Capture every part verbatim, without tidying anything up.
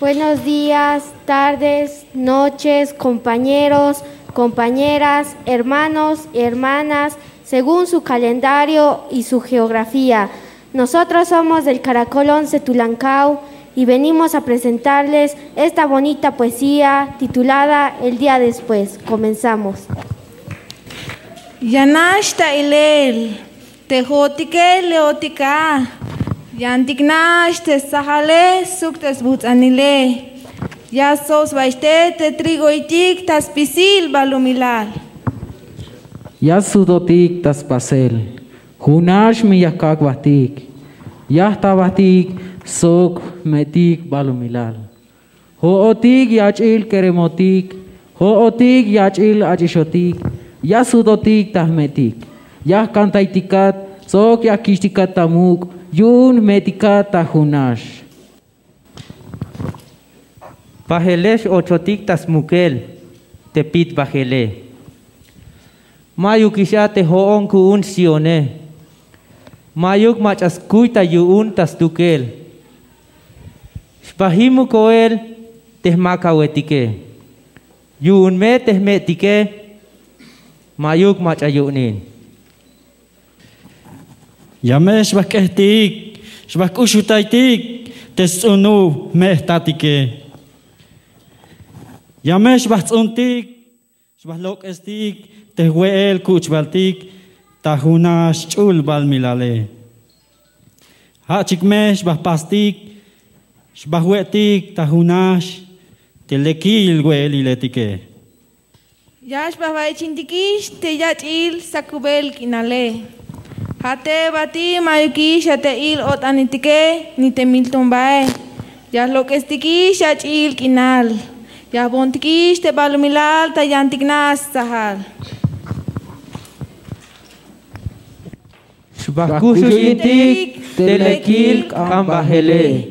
Buenos días, tardes, noches, compañeros, compañeras, hermanos y hermanas, según su calendario y su geografía. Nosotros somos del Caracol once Tulancao y venimos a presentarles esta bonita poesía titulada El día después. Comenzamos. Yanashta ilel, tejotique leotica, yantignash te sahale suktes butanile, ya sos vaiste te trigoitic tas pisil balumilal. Ya sudotik tas pasel, hunash mi yakakwatik, ya tabatik sok metik balumilal. Hootik yachil keremotik, hootik yachil achishotik, ya sudotik tahmetik, ya kantaitikat, sok ya kishtikat tamuk, yun metikat tahunash. Bajelesh ochotik tasmukel, tepit bajele. Mayuk ishate hoon kuun sione. Mayuk machaskuita yuun tasdukel. Shpahimu koel tehmakawetike. Yuun me tehmetike. Mayuk machayunin. Yame shbakehtik, shbakushutaitik, tesunu mehtatike. Yame shbahtzuntik, shbahlok estik, tehweel kuchbaltik, tahunash chul balmilale. Hachikme shbahpastik, shbahwetik, tahunash, telekil weeliletike. Yash bahvai chintikish te yachil sakubel kinale. Hate bati mayukish ate il otanitike ni te miltombae. Yash lokestikish yachil kinal. Ya bontikish te balumilal ta yantignas sahal. Shbakushuyitik telekil kambahele.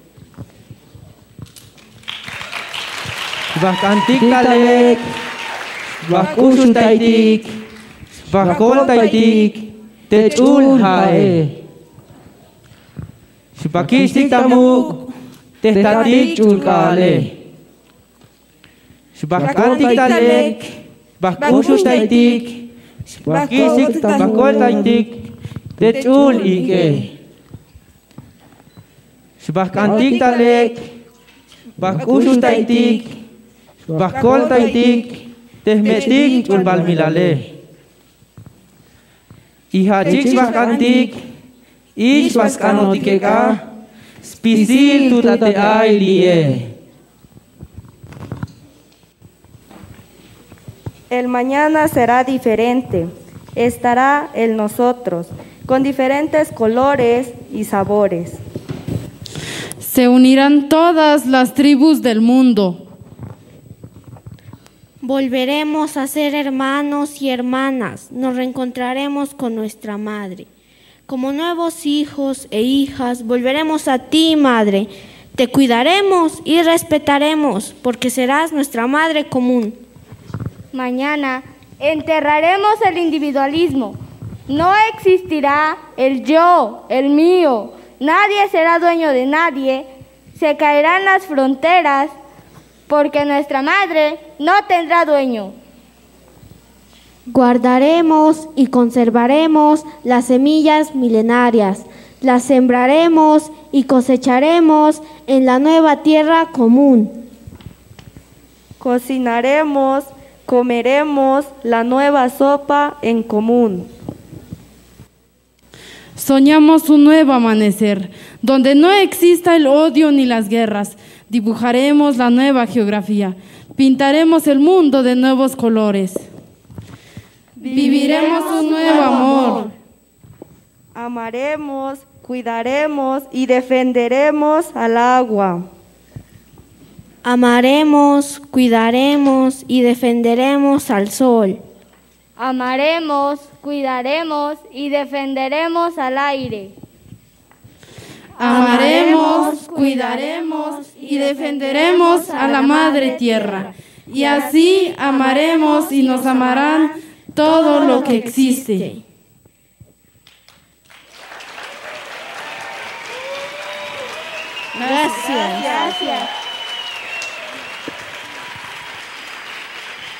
Shbakantik talek, shbakushutaitik, shbakoltaitik, techul hae. Shbakishtik tamuk, tehtatik chulkale. Shbakantik talek, shbakushutaitik, shbakishtik shbakoltaitik, techul ike. Shbakantik talek, shbakushutaitik, shbakoltaitik, tehmetik chulbalmilale. Ihachik shbakantik, ish baskanotikeka, spisil tutate ailie. El mañana será diferente, estará en nosotros, con diferentes colores y sabores. Se unirán todas las tribus del mundo. Volveremos a ser hermanos y hermanas, nos reencontraremos con nuestra madre. Como nuevos hijos e hijas, volveremos a ti, madre. Te cuidaremos y respetaremos, porque serás nuestra madre común. Mañana enterraremos el individualismo. No existirá el yo, el mío. Nadie será dueño de nadie. Se caerán las fronteras porque nuestra madre no tendrá dueño. Guardaremos y conservaremos las semillas milenarias. Las sembraremos y cosecharemos en la nueva tierra común. Cocinaremos, comeremos la nueva sopa en común. Soñamos un nuevo amanecer, donde no exista el odio ni las guerras. Dibujaremos la nueva geografía, pintaremos el mundo de nuevos colores. Viviremos un nuevo amor. Amaremos, cuidaremos y defenderemos al agua. Amaremos, cuidaremos y defenderemos al sol. Amaremos, cuidaremos y defenderemos al aire. Amaremos, cuidaremos y defenderemos a la madre tierra. Y así amaremos y nos amarán todo lo que existe. Gracias. Gracias.